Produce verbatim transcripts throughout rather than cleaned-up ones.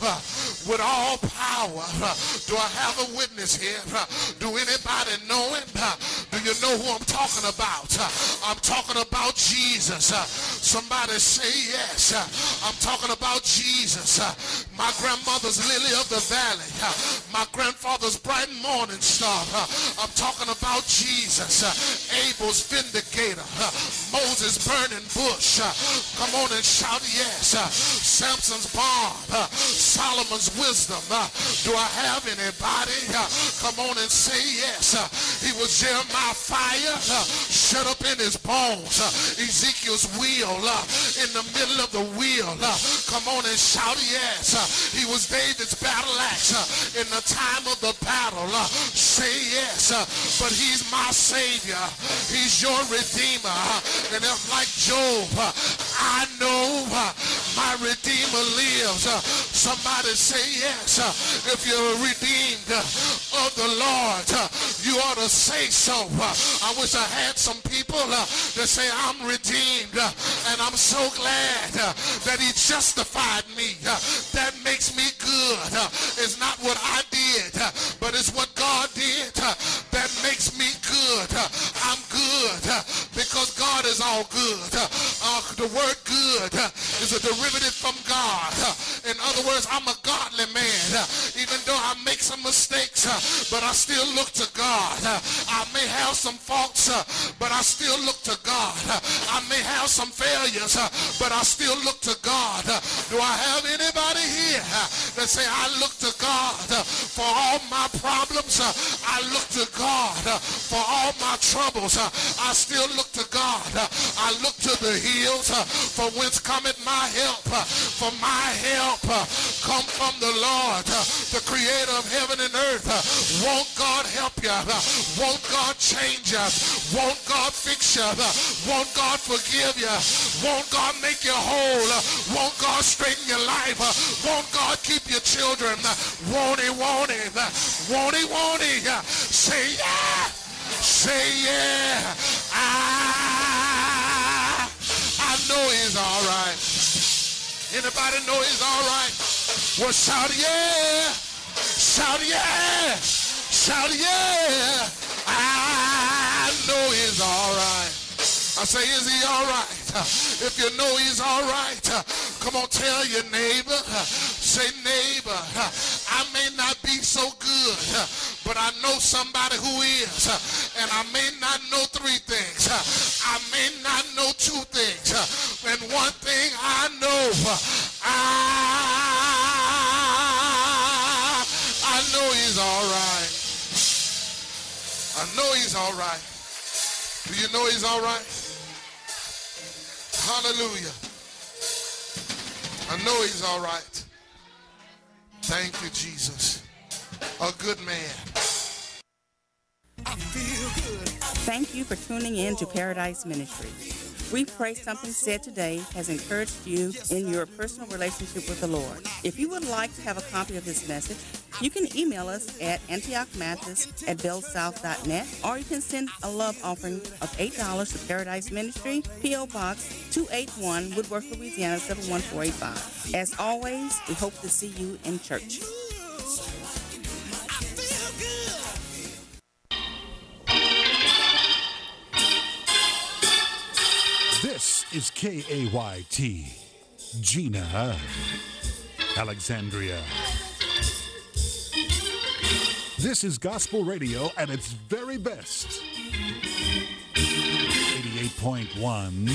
uh, with all power. Uh, do I have a witness here? Uh, do anybody know him? Uh, do you know who I'm talking about? Uh, I'm talking about Jesus. Uh, somebody say yes. Uh, I'm talking about Jesus. Uh, my grandmother's lily of the valley. Uh, my grandfather's bright morning star. Uh, I'm talking about Jesus. Uh, Abel's vindicator. Uh, Moses' burning bush. Uh, come on and shout yes. Uh, Samson's bomb. Uh, Solomon's wisdom. Uh, do I have anybody? Uh, come on and say yes. Uh, he was Jeremiah fire. Uh, shut up in his bones. Uh, Ezekiel's wheel. Uh, in the middle of the wheel. Uh, come on and shout yes. Uh, he was David's battle axe. Uh, in the time of the battle. Uh, say yes. Uh, but he's my Savior. He's your Redeemer. Uh, and if like Job, uh, I know uh, my Redeemer lives. Uh, somebody say yes. Uh, if you're redeemed uh, of the Lord, uh, you ought to say so. Uh, I wish I had some people uh, that say I'm redeemed, uh, and I'm so glad uh, that he justified me. Uh, that makes me good. Uh, it's not what I did, uh, but it's what God did uh, that makes me good. Uh, I'm good uh, because God is all good. Uh, uh, the word good uh, is a derivative from God. Uh, in other words, I'm a godly man. Uh, even though I make some mistakes, uh, but I still look to God. Uh, I may have some faults, uh, but I still look to God. Uh, I may have some failures, uh, but I still look to God. Uh, do I have anybody here uh, that say I look to God uh, for all my problems? Uh, I look to God uh, for all my troubles. Uh, I still look to God. Uh, I look to the hills uh, for whence cometh my help. Uh, for my help uh, come from the Lord, uh, the creator of heaven and earth. Uh, won't God help you? Uh, won't God change you? Won't God fix you? Uh, won't God forgive you? Won't God make you whole? Uh, won't God straighten your life? Uh, won't God keep your children? Uh, won't he, won't he? Uh, won't he, won't he? Uh, say yeah. Say yeah. I, I know he's all right. Anybody know he's all right? Well, shout yeah. Shout yeah. Shout yeah. I know he's all right. I say, is he all right? If you know he's all right, come on, tell your neighbor. Say, neighbor, I may not be so good, but I know somebody who is. And I may not know three things. I may not know two things. And one thing I know, I, I know he's all right. I know he's all right. Do you know he's all right? Hallelujah. I know he's all right. Thank you, Jesus. A good man. I feel good. Thank you for tuning in to Paradise Ministry. We pray something said today has encouraged you in your personal relationship with the Lord. If you would like to have a copy of this message, you can email us at antioch mathis at bellsouth dot net, or you can send a love offering of eight dollars to Paradise Ministry, P O. Box two eighty-one, Woodworth, Louisiana seven one four eight five. As always, we hope to see you in church. This is K A Y T, Gina, Alexandria. This is gospel radio at its very best. eighty-eight point one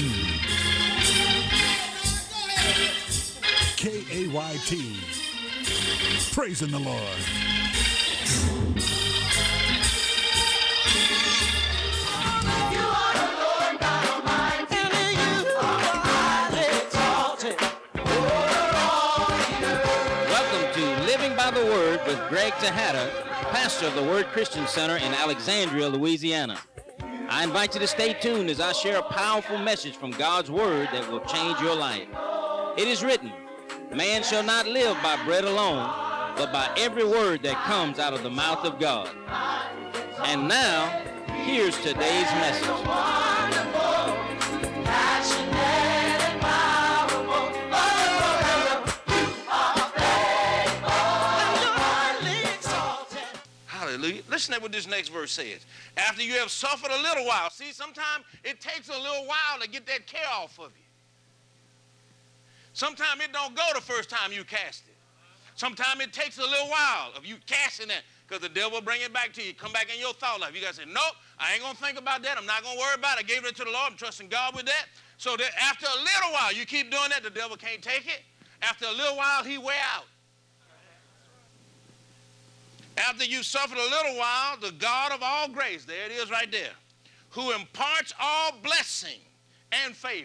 K A Y T, praising the Lord. The Word with Greg Tejada, pastor of the Word Christian Center in Alexandria, Louisiana. I invite you to stay tuned as I share a powerful message from God's Word that will change your life. It is written, man shall not live by bread alone, but by every word that comes out of the mouth of God. And now, here's today's message. Hallelujah. Listen to what this next verse says. After you have suffered a little while. See, sometimes it takes a little while to get that care off of you. Sometimes it don't go the first time you cast it. Sometimes it takes a little while of you casting that, because the devil will bring it back to you. Come back in your thought life. You got to say, nope, I ain't going to think about that. I'm not going to worry about it. I gave it to the Lord. I'm trusting God with that. So that after a little while, you keep doing that, the devil can't take it. After a little while, he wear out. After you suffered a little while, the God of all grace, there it is right there, who imparts all blessing and favor.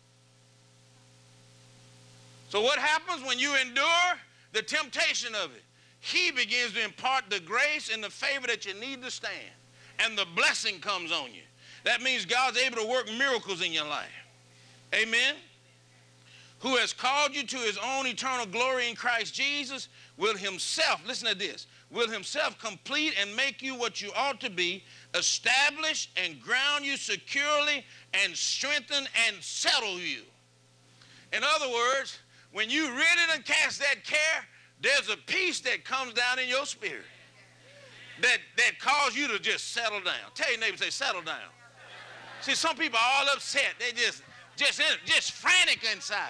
So what happens when you endure the temptation of it? He begins to impart the grace and the favor that you need to stand. And the blessing comes on you. That means God's able to work miracles in your life. Amen? Who has called you to his own eternal glory in Christ Jesus, will himself, listen to this, will himself complete and make you what you ought to be, establish and ground you securely, and strengthen and settle you. In other words, when you really done cast that care, there's a peace that comes down in your spirit that, that causes you to just settle down. Tell your neighbor, say, settle down. See, some people are all upset. They just, just, just frantic inside.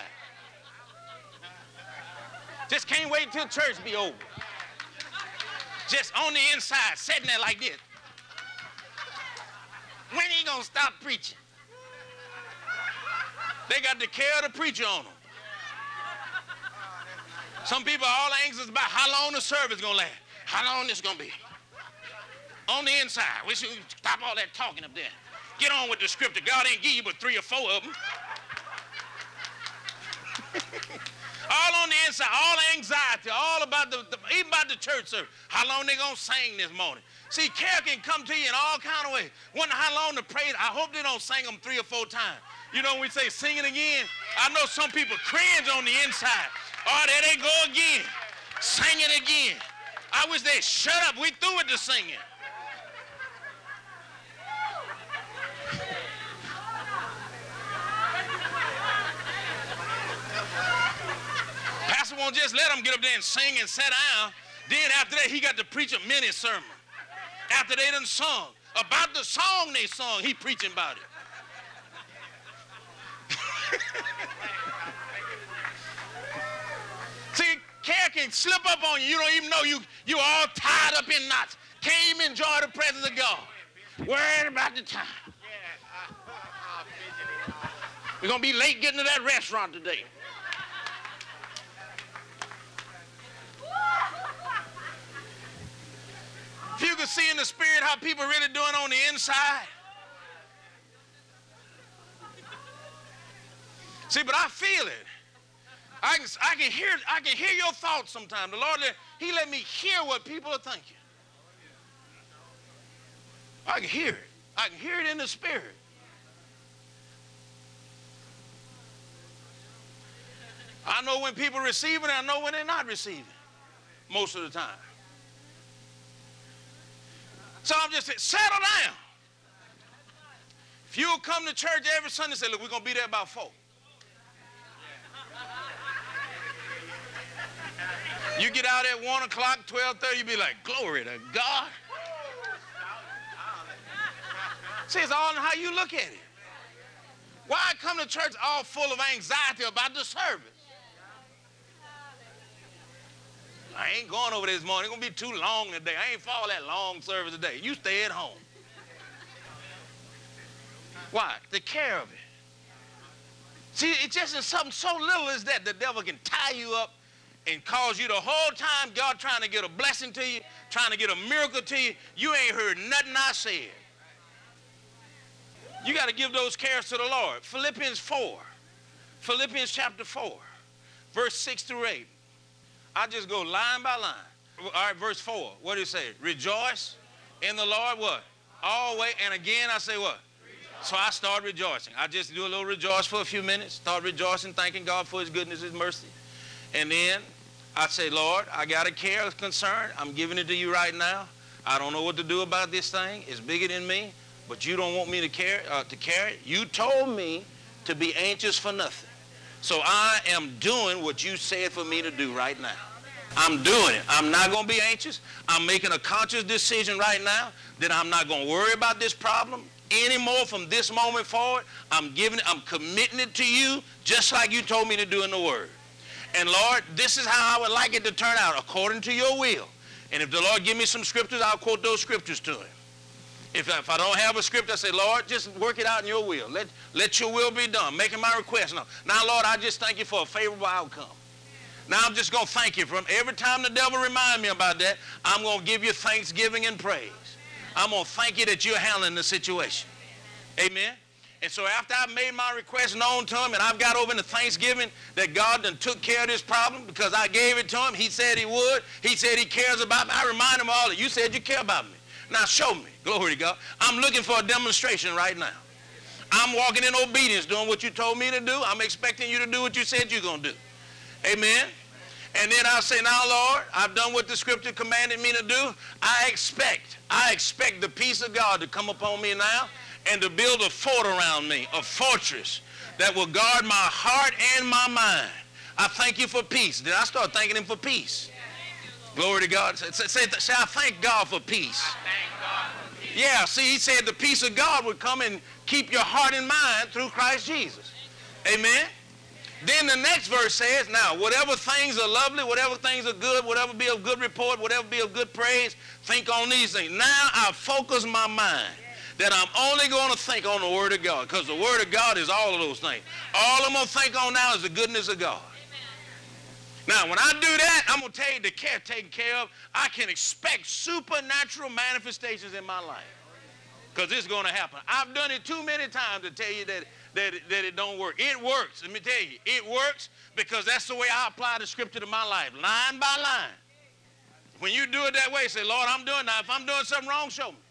Just can't wait till church be over. Just on the inside, sitting there like this. When he gonna stop preaching? They got the care of the preacher on them. Some people are all anxious about how long the service gonna last. How long this gonna be? On the inside, we should stop all that talking up there. Get on with the scripture. God ain't give you but three or four of them. All on the inside, all anxiety, all about the, the even about the church service. How long they gonna sing this morning? See, care can come to you in all kind of ways. Wonder how long to praise. I hope they don't sing them three or four times. You know when we say sing it again? I know some people cringe on the inside. Oh, there they go again. Sing it again. I wish they'd shut up. We through with the singing. Pastor won't just let them get up there and sing and sit down. Then after that, he got to preach a mini sermon. After they done sung. About the song they sung, he preaching about it. See, care can slip up on you. You don't even know you, you're all tied up in knots. Can't even enjoy the presence of God. Worried about the time. We're going to be late getting to that restaurant today. If you could see in the spirit how people are really doing on the inside. See, but I feel it. I can, I can hear, I can hear your thoughts sometimes. The Lord, he let me hear what people are thinking. I can hear it. I can hear it in the spirit. I know when people receive it, I know when they're not receiving it, most of the time. So I'm just saying, settle down. If you'll come to church every Sunday and say, look, we're going to be there about four. You get out at one o'clock, twelve thirty, you be like, glory to God. See, it's all in how you look at it. Why come to church all full of anxiety about the service? I ain't going over this morning. It's going to be too long today. I ain't for all that long service today. You stay at home. Why? The care of it. See, it's just in something so little as that the devil can tie you up and cause you the whole time God trying to get a blessing to you, trying to get a miracle to you. You ain't heard nothing I said. You got to give those cares to the Lord. Philippians four. Philippians chapter four, verse six through eight. I just go line by line. All right, verse four. What do you say? Rejoice in the Lord what? Always. And again I say what? Rejoice. So I start rejoicing. I just do a little rejoice for a few minutes. Start rejoicing, thanking God for his goodness, his mercy. And then I say, Lord, I got a care, a concern. I'm giving it to you right now. I don't know what to do about this thing. It's bigger than me, but you don't want me to carry, uh, to carry it. You told me to be anxious for nothing. So I am doing what you said for me to do right now. I'm doing it. I'm not going to be anxious. I'm making a conscious decision right now that I'm not going to worry about this problem anymore from this moment forward. I'm giving it, I'm committing it to you just like you told me to do in the Word. And Lord, this is how I would like it to turn out, according to your will. And if the Lord give me some scriptures, I'll quote those scriptures to him. If, if I don't have a script, I say, Lord, just work it out in your will. Let, let your will be done. Making my request. Now, now, Lord, I just thank you for a favorable outcome. Now I'm just going to thank you. From every time the devil reminds me about that, I'm going to give you thanksgiving and praise. I'm going to thank you that you're handling the situation. Amen. And so after I've made my request known to him and I've got over into thanksgiving that God done took care of this problem because I gave it to him. He said he would. He said he cares about me. I remind him all that you said you care about me. Now show me. Glory to God. I'm looking for a demonstration right now. I'm walking in obedience, doing what you told me to do. I'm expecting you to do what you said you're going to do. Amen. And then I'll say, now, Lord, I've done what the scripture commanded me to do. I expect, I expect the peace of God to come upon me now and to build a fort around me, a fortress that will guard my heart and my mind. I thank you for peace. Then I start thanking him for peace. Glory to God. Say, say, say I thank God for peace. I thank God for peace. Yeah, see, he said the peace of God would come and keep your heart and mind through Christ Jesus. Amen. Then the next verse says, now, whatever things are lovely, whatever things are good, whatever be of good report, whatever be of good praise, think on these things. Now I focus my mind that I'm only going to think on the Word of God, because the Word of God is all of those things. All I'm going to think on now is the goodness of God. Now, when I do that, I'm going to tell you the care taken care of. I can expect supernatural manifestations in my life, because it's going to happen. I've done it too many times to tell you that That it, that it don't work. It works. Let me tell you, it works because that's the way I apply the scripture to my life, line by line. When you do it that way, say, Lord, I'm doing that. If I'm doing something wrong, show me.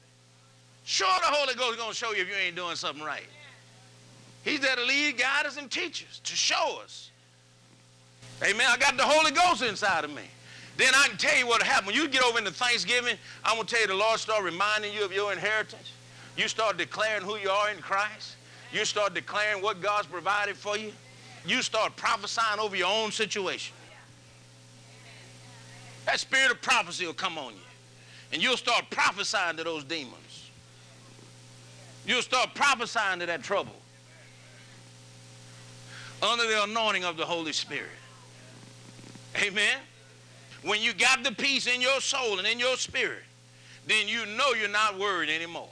Sure, the Holy Ghost is going to show you if you ain't doing something right. He's there to lead, guide us, and teach us, to show us. Amen. I got the Holy Ghost inside of me. Then I can tell you what happened. When you get over into Thanksgiving, I'm going to tell you the Lord start reminding you of your inheritance. You start declaring who you are in Christ. You start declaring what God's provided for you. You start prophesying over your own situation. That spirit of prophecy will come on you. And you'll start prophesying to those demons. You'll start prophesying to that trouble. Under the anointing of the Holy Spirit. Amen. When you got the peace in your soul and in your spirit, then you know you're not worried anymore.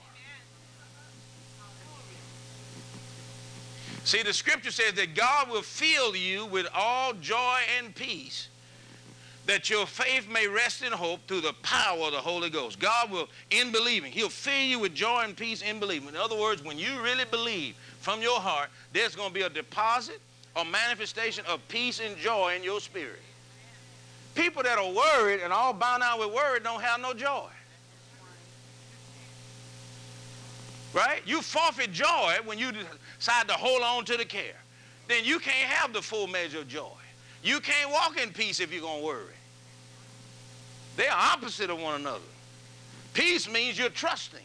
See, the scripture says that God will fill you with all joy and peace, that your faith may rest in hope through the power of the Holy Ghost. God will, in believing, he'll fill you with joy and peace in believing. In other words, when you really believe from your heart, there's going to be a deposit or manifestation of peace and joy in your spirit. People that are worried and all bound out with worry don't have no joy. Right? You forfeit joy when you decide to hold on to the care. Then you can't have the full measure of joy. You can't walk in peace if you're going to worry. They're opposite of one another. Peace means you're trusting.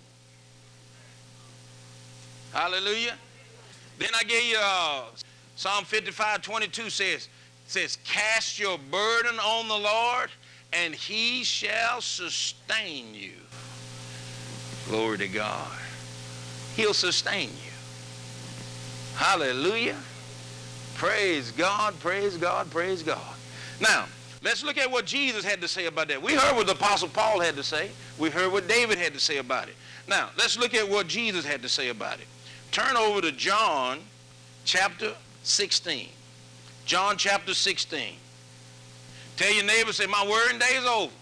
Hallelujah. Then I gave you uh, Psalm fifty-five twenty-two says, says, cast your burden on the Lord and he shall sustain you. Glory to God. He'll sustain you. Hallelujah. Praise God, praise God, praise God. Now, let's look at what Jesus had to say about that. We heard what the Apostle Paul had to say. We heard what David had to say about it. Now, let's look at what Jesus had to say about it. Turn over to John chapter sixteen. John chapter sixteen. Tell your neighbor, say, my worrying day is over.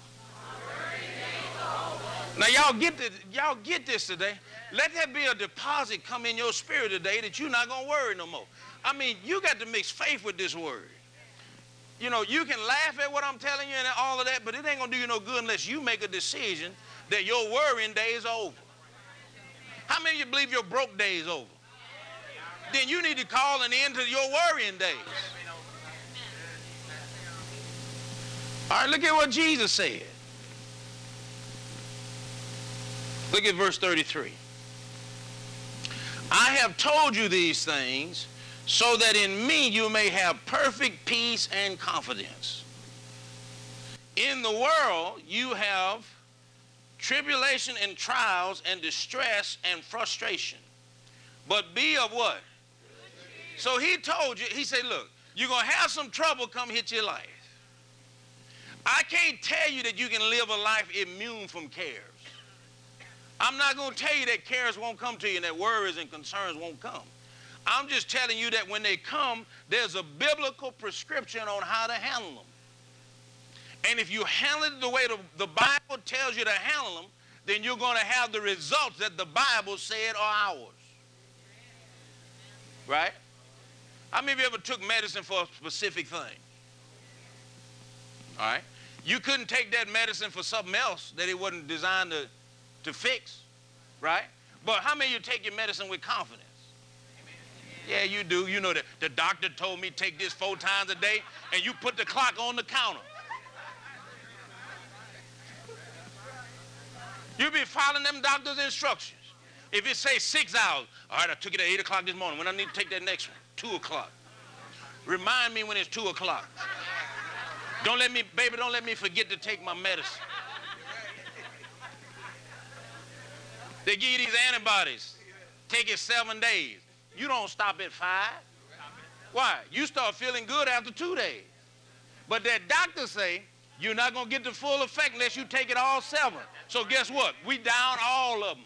Now, y'all get this, y'all get this today. Let there be a deposit come in your spirit today that you're not going to worry no more. I mean, you got to mix faith with this word. You know, you can laugh at what I'm telling you and all of that, but it ain't going to do you no good unless you make a decision that your worrying day is over. How many of you believe your broke day is over? Then you need to call an end to your worrying days. All right, look at what Jesus said. Look at verse thirty-three. I have told you these things so that in me you may have perfect peace and confidence. In the world, you have tribulation and trials and distress and frustration. But be of what? So he told you, he said, look, you're going to have some trouble come hit your life. I can't tell you that you can live a life immune from cares. I'm not going to tell you that cares won't come to you and that worries and concerns won't come. I'm just telling you that when they come, there's a biblical prescription on how to handle them. And if you handle it the way the, the Bible tells you to handle them, then you're going to have the results that the Bible said are ours. Right? How many of you ever took medicine for a specific thing? All right? You couldn't take that medicine for something else that it wasn't designed to, to fix. Right? But how many of you take your medicine with confidence? Yeah, you do. You know that the doctor told me take this four times a day, and you put the clock on the counter. You be following them doctor's instructions. If it says six hours, all right, I took it at eight o'clock this morning. When I need to take that next one, two o'clock. Remind me when it's two o'clock. Don't let me, baby, don't let me forget to take my medicine. They give you these antibodies. Take it seven days. You don't stop at five. Why? You start feeling good after two days. But that doctor say, you're not going to get the full effect unless you take it all seven. So guess what? We down all of them.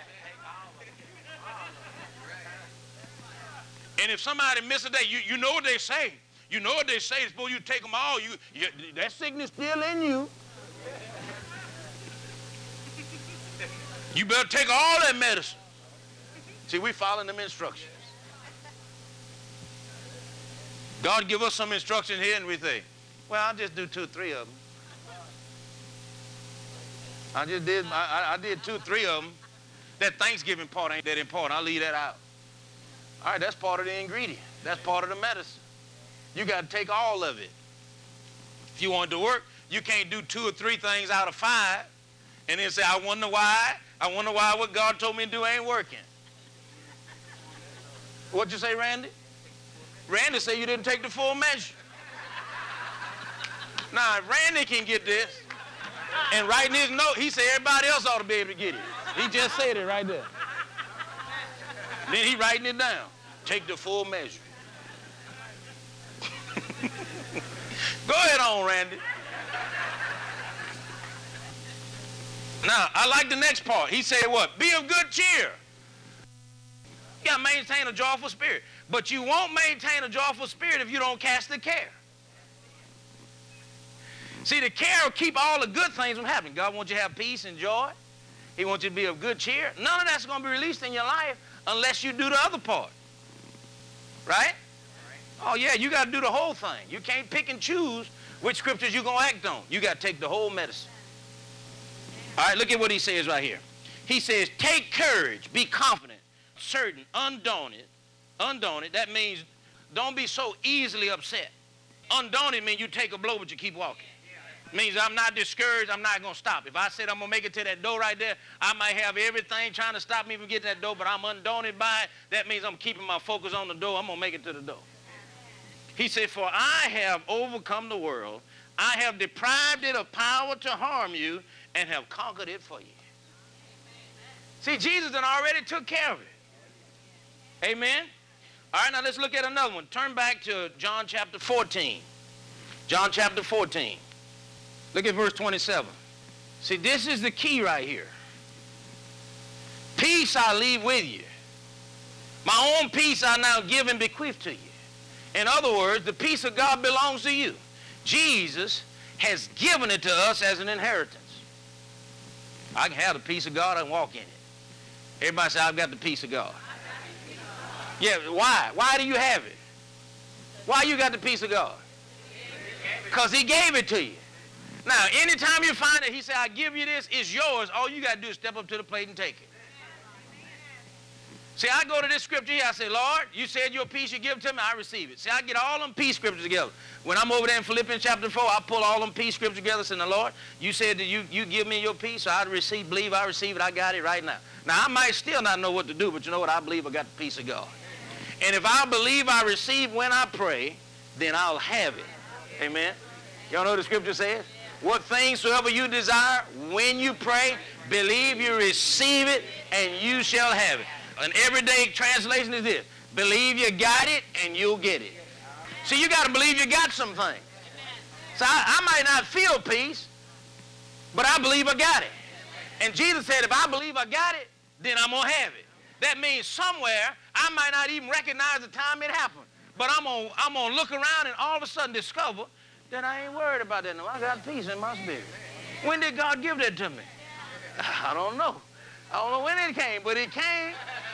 And if somebody miss a day, you, you know what they say. You know what they say. Suppose you take them all. You, you, that sickness still in you. You better take all that medicine. See, we following them instructions. God give us some instruction here and we think, well, I'll just do two or three of them. I just did, I, I did two or three of them. That Thanksgiving part ain't that important. I'll leave that out. All right, that's part of the ingredient. That's part of the medicine. You got to take all of it. If you want it to work, you can't do two or three things out of five and then say, I wonder why, I wonder why what God told me to do ain't working. What'd you say, Randy? Randy said you didn't take the full measure. Now, if Randy can get this, and writing his note, he said everybody else ought to be able to get it. He just said it right there. Then he writing it down. Take the full measure. Go ahead on, Randy. Now, I like the next part. He said what? Be of good cheer. You got to maintain a joyful spirit. But you won't maintain a joyful spirit if you don't cast the care. See, the care will keep all the good things from happening. God wants you to have peace and joy. He wants you to be of good cheer. None of that's going to be released in your life unless you do the other part. Right? Oh, yeah, you got to do the whole thing. You can't pick and choose which scriptures you're going to act on. You got to take the whole medicine. All right, look at what he says right here. He says, take courage, be confident, certain, undaunted. Undaunted, that means don't be so easily upset. Undaunted means you take a blow, but you keep walking. Means I'm not discouraged, I'm not going to stop. If I said I'm going to make it to that door right there, I might have everything trying to stop me from getting that door, but I'm undaunted by it. That means I'm keeping my focus on the door. I'm going to make it to the door. He said, for I have overcome the world. I have deprived it of power to harm you and have conquered it for you. See, Jesus done already took care of it. Amen? All right, now let's look at another one. Turn back to John chapter fourteen. John chapter fourteen. Look at verse twenty-seven. See, this is the key right here. Peace I leave with you. My own peace I now give and bequeath to you. In other words, the peace of God belongs to you. Jesus has given it to us as an inheritance. I can have the peace of God and walk in it. Everybody say, I've got the peace of God. Yeah, why? Why do you have it? Why you got the peace of God? Because he gave it to you. Now, anytime you find that he said, I give you this, it's yours, all you got to do is step up to the plate and take it. See, I go to this scripture here, I say, Lord, you said your peace you give to me, I receive it. See, I get all them peace scriptures together. When I'm over there in Philippians chapter four, I pull all them peace scriptures together and say, Lord, you said that you, you give me your peace, so I receive, believe I receive it, I got it right now. Now, I might still not know what to do, but you know what? I believe I got the peace of God. And if I believe I receive when I pray, then I'll have it. Amen? Y'all know what the scripture says? What things soever you desire, when you pray, believe you receive it, and you shall have it. An everyday translation is this: believe you got it, and you'll get it. See, you got to believe you got something. So I, I might not feel peace, but I believe I got it. And Jesus said, if I believe I got it, then I'm going to have it. That means somewhere I might not even recognize the time it happened, but I'm going I'm to look around and all of a sudden discover that I ain't worried about that no more. I got peace in my spirit. When did God give that to me? I don't know. I don't know when it came, but it came.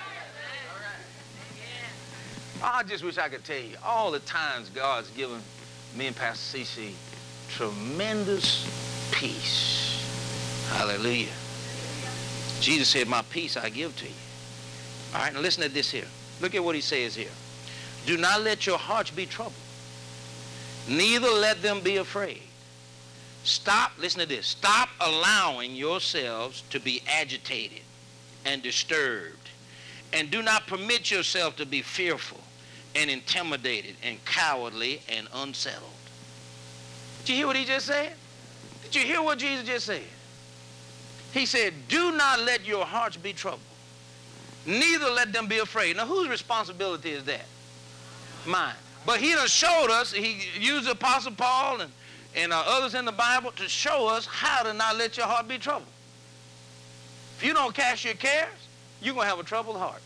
I just wish I could tell you all the times God's given me and Pastor C C tremendous peace. Hallelujah. Jesus said, my peace I give to you. All right, now listen to this here. Look at what he says here. Do not let your hearts be troubled, neither let them be afraid. Stop, listen to this. Stop allowing yourselves to be agitated and disturbed, and do not permit yourself to be fearful and intimidated and cowardly and unsettled. Did you hear what he just said? Did you hear what Jesus just said? He said, do not let your hearts be troubled, neither let them be afraid. Now, whose responsibility is that? Mine. But he done showed us, he used the Apostle Paul and, and uh, others in the Bible to show us how to not let your heart be troubled. If you don't cast your cares, you're going to have a troubled heart.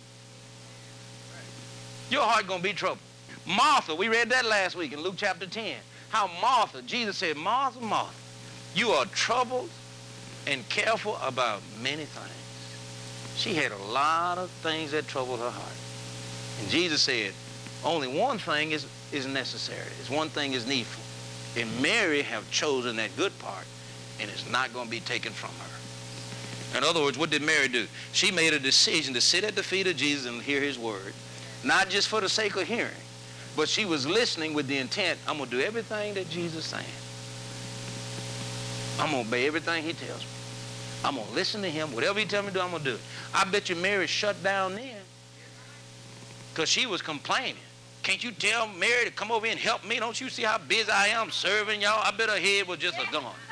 Your heart going to be troubled. Martha, we read that last week in Luke chapter ten. How Martha, Jesus said, Martha, Martha, you are troubled and careful about many things. She had a lot of things that troubled her heart. And Jesus said, only one thing is, is necessary. It's one thing is needful. And Mary have chosen that good part, and it's not going to be taken from her. In other words, what did Mary do? She made a decision to sit at the feet of Jesus and hear his word, not just for the sake of hearing, but she was listening with the intent, I'm going to do everything that Jesus is saying. I'm going to obey everything he tells me. I'm going to listen to him. Whatever he tells me to do, I'm going to do it. I bet you Mary shut down then because she was complaining. Can't you tell Mary to come over here and help me? Don't you see how busy I am serving y'all? I bet her head was just a gone.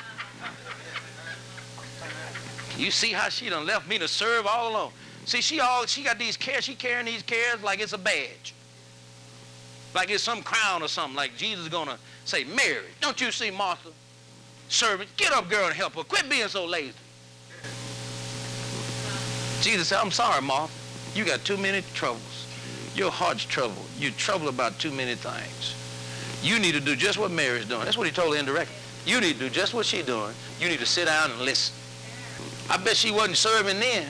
You see how she done left me to serve all alone. See, she all she got these cares. She carrying these cares like it's a badge. Like it's some crown or something. Like Jesus is going to say, Mary, don't you see Martha serving? Get up, girl, and help her. Quit being so lazy. Jesus said, I'm sorry, Martha. You got too many troubles. Your heart's troubled. You're troubled about too many things. You need to do just what Mary's doing. That's what he told her indirectly. You need to do just what she's doing. You need to sit down and listen. I bet she wasn't serving then.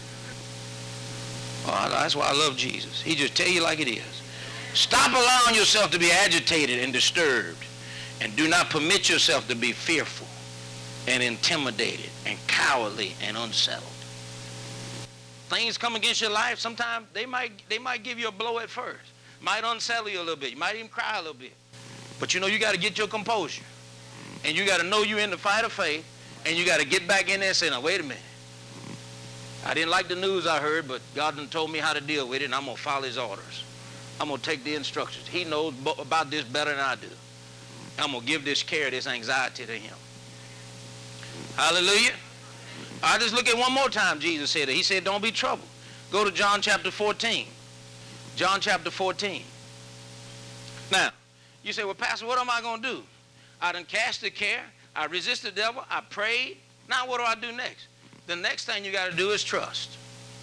Oh, that's why I love Jesus. He just tell you like it is. Stop allowing yourself to be agitated and disturbed, and do not permit yourself to be fearful and intimidated and cowardly and unsettled. Things come against your life, sometimes they might, they might give you a blow at first. Might unsettle you a little bit. You might even cry a little bit. But you know you got to get your composure. And you got to know you're in the fight of faith, and you got to get back in there and say, now, wait a minute. I didn't like the news I heard, but God done told me how to deal with it, and I'm going to follow his orders. I'm going to take the instructions. He knows about this better than I do. I'm going to give this care, this anxiety to him. Hallelujah. I just look at one more time Jesus said it. He said, don't be troubled. Go to John chapter fourteen. John chapter fourteen. Now, you say, well, Pastor, what am I going to do? I done cast the care. I resist the devil. I prayed. Now what do I do next? The next thing you got to do is trust.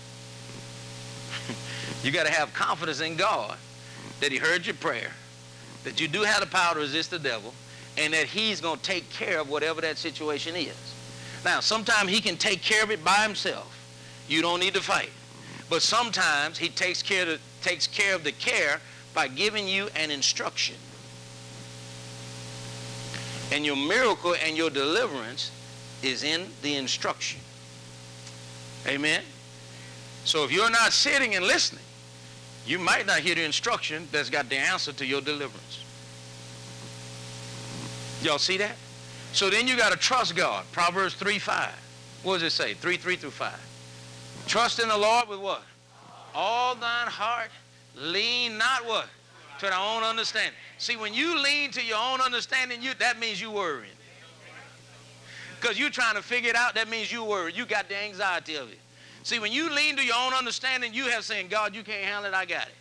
You got to have confidence in God that he heard your prayer, that you do have the power to resist the devil, and that he's going to take care of whatever that situation is. Now, sometimes he can take care of it by himself. You don't need to fight. But sometimes he takes care of the, takes care of the care by giving you an instruction. And your miracle and your deliverance is in the instruction. Amen? So if you're not sitting and listening, you might not hear the instruction that's got the answer to your deliverance. Y'all see that? So then you got to trust God. Proverbs three five. What does it say? three, three through five. Trust in the Lord with what? All thine heart. Lean not what? To thy own understanding. See, when you lean to your own understanding, you, that means you worrying. Because you're trying to figure it out, that means you worry. You got the anxiety of it. See, when you lean to your own understanding, you have saying, God, you can't handle it, I got it.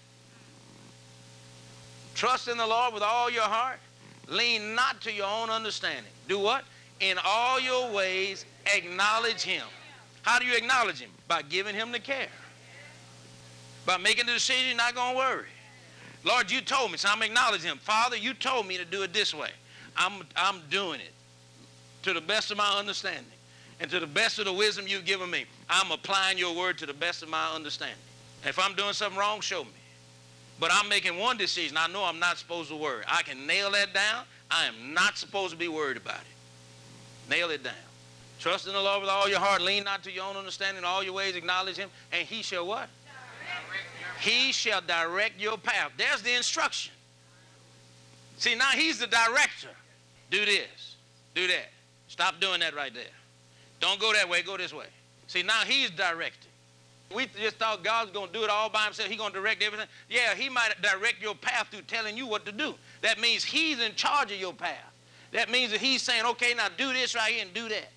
Trust in the Lord with all your heart. Lean not to your own understanding. Do what? In all your ways, acknowledge him. How do you acknowledge him? By giving him the care. By making the decision, you're not going to worry. Lord, you told me, so I'm acknowledging him. Father, you told me to do it this way. I'm, I'm doing it to the best of my understanding and to the best of the wisdom you've given me. I'm applying your word to the best of my understanding. If I'm doing something wrong, show me. But I'm making one decision. I know I'm not supposed to worry. I can nail that down. I am not supposed to be worried about it. Nail it down. Trust in the Lord with all your heart. Lean not to your own understanding. In all your ways acknowledge him. And he shall what? He shall direct your path. There's the instruction. See, now he's the director. Do this. Do that. Stop doing that right there. Don't go that way. Go this way. See, now he's directing. We just thought God was going to do it all by himself. He's going to direct everything. Yeah, he might direct your path through telling you what to do. That means he's in charge of your path. That means that he's saying, okay, now do this right here and do that.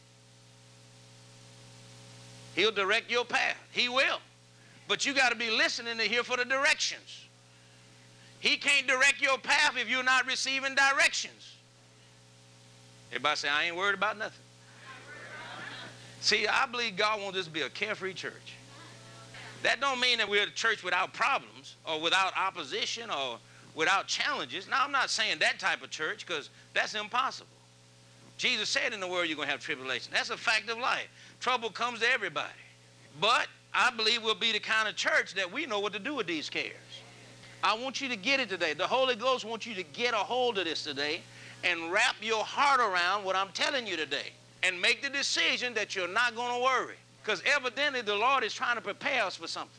He'll direct your path. He will. But you got to be listening to hear for the directions. He can't direct your path if you're not receiving directions. Everybody say, I ain't worried about nothing. See, I believe God wants this to be a carefree church. That don't mean that we're a church without problems or without opposition or without challenges. Now, I'm not saying that type of church because that's impossible. Jesus said in the world you're going to have tribulation. That's a fact of life. Trouble comes to everybody. But I believe we'll be the kind of church that we know what to do with these cares. I want you to get it today. The Holy Ghost wants you to get a hold of this today and wrap your heart around what I'm telling you today and make the decision that you're not going to worry. Because evidently the Lord is trying to prepare us for something.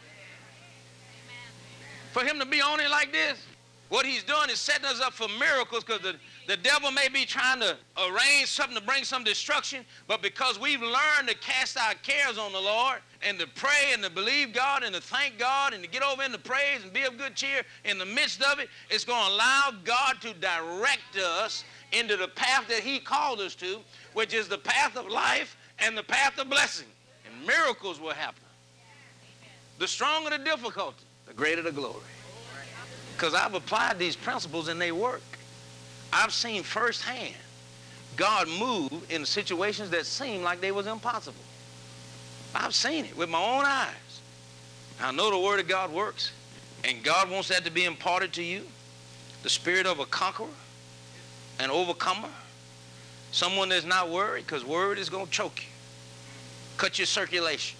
For him to be on it like this, what he's doing is setting us up for miracles because the, the devil may be trying to arrange something to bring some destruction, but because we've learned to cast our cares on the Lord and to pray and to believe God and to thank God and to get over into praise and be of good cheer in the midst of it, it's going to allow God to direct us into the path that he called us to, which is the path of life and the path of blessing. And miracles will happen. The stronger the difficulty, the greater the glory. Because I've applied these principles and they work. I've seen firsthand God move in situations that seemed like they was impossible. I've seen it with my own eyes. I know the Word of God works, and God wants that to be imparted to you. The spirit of a conqueror, an overcomer, someone that's not worried, because word is going to choke you. Cut your circulation.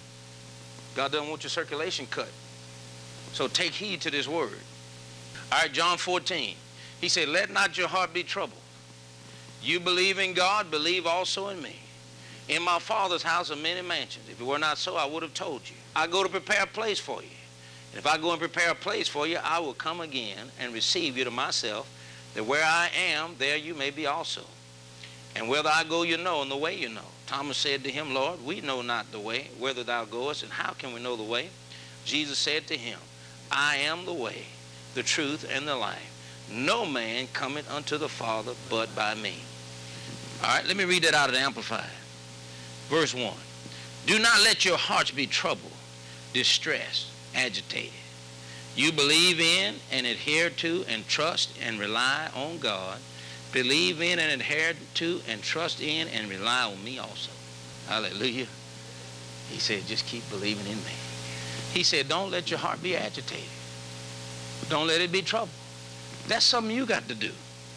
God doesn't want your circulation cut. So take heed to this word. All right, John fourteen. He said, let not your heart be troubled. You believe in God, believe also in me. In my Father's house are many mansions. If it were not so, I would have told you. I go to prepare a place for you. And if I go and prepare a place for you, I will come again and receive you to myself, that where I am, there you may be also. And whither I go, you know, and the way you know. Thomas said to him, Lord, we know not the way, whither thou goest, and how can we know the way? Jesus said to him, I am the way, the truth, and the life. No man cometh unto the Father but by me. All right, let me read that out of the Amplified. Verse one. Do not let your hearts be troubled, distressed, agitated. You believe in and adhere to and trust and rely on God. Believe in and adhere to and trust in and rely on me also. Hallelujah. He said, just keep believing in me. He said, don't let your heart be agitated. Don't let it be troubled. That's something you got to do.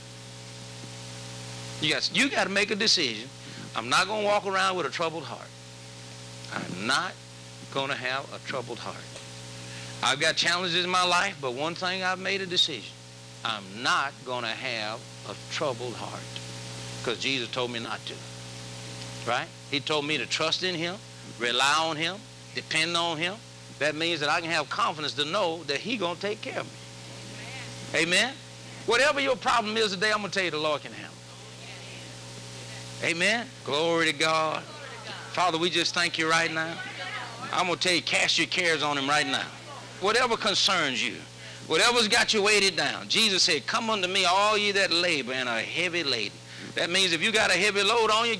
You got, you got to make a decision. I'm not going to walk around with a troubled heart. I'm not going to have a troubled heart. I've got challenges in my life, but one thing I've made a decision. I'm not going to have a troubled heart because Jesus told me not to. Right? He told me to trust in him, rely on him, depend on him. That means that I can have confidence to know that he's going to take care of me. Amen? Whatever your problem is today, I'm going to tell you the Lord can handle it. Amen? Glory to God. Father, we just thank you right now. I'm going to tell you, cast your cares on him right now. Whatever concerns you, whatever's got you weighted down. Jesus said, come unto me, all ye that labor and are heavy laden. That means if you got a heavy load on you,